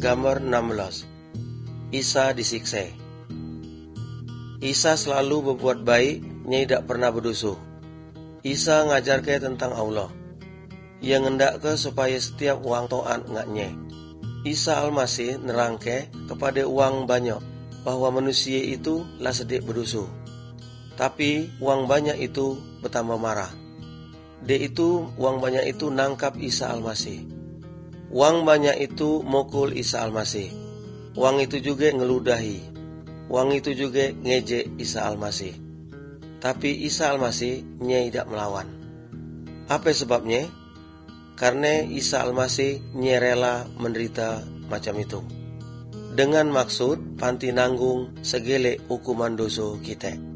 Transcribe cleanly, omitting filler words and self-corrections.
Gambar 16. Isa disiksa. Isa selalu berbuat baik, nya tidak pernah berdosa. Isa ngajar ke tentang Allah. Ia ngendak ke supaya setiap uang to'an ngaknya. Isa Almasih nerangke kepada uang banyak bahwa manusia itu lah sedek berdosa. Tapi uang banyak itu bertambah marah. Uang banyak itu nangkap Isa Almasih. Uang banyak itu mukul Isa Almasih. Uang itu juga ngeludahi. Uang itu juga ngejek Isa Almasih. Tapi Isa Almasih nya tidak melawan. Apa sebabnya? Karena Isa Almasih nya rela menderita macam itu. Dengan maksud panti nanggung segele hukuman dosa kita.